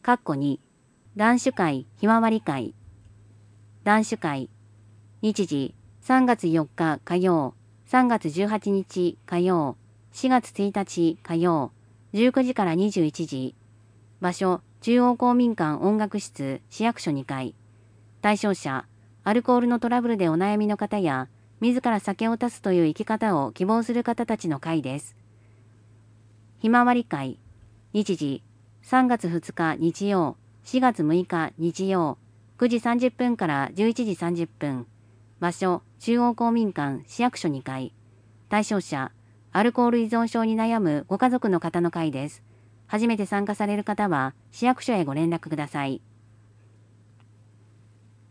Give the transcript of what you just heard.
2、男子会ひまわり会。男子会。日時、3月4日火曜、3月18日火曜、4月1日火曜、19時から21時。場所、中央公民館音楽室市役所2階。対象者、アルコールのトラブルでお悩みの方や、自ら酒を断つという生き方を希望する方たちの会です。ひまわり会。日時、3月2日日曜、4月6日日曜、9時30分から11時30分。場所、中央公民館市役所2階。対象者、アルコール依存症に悩むご家族の方の会です。初めて参加される方は、市役所へご連絡ください。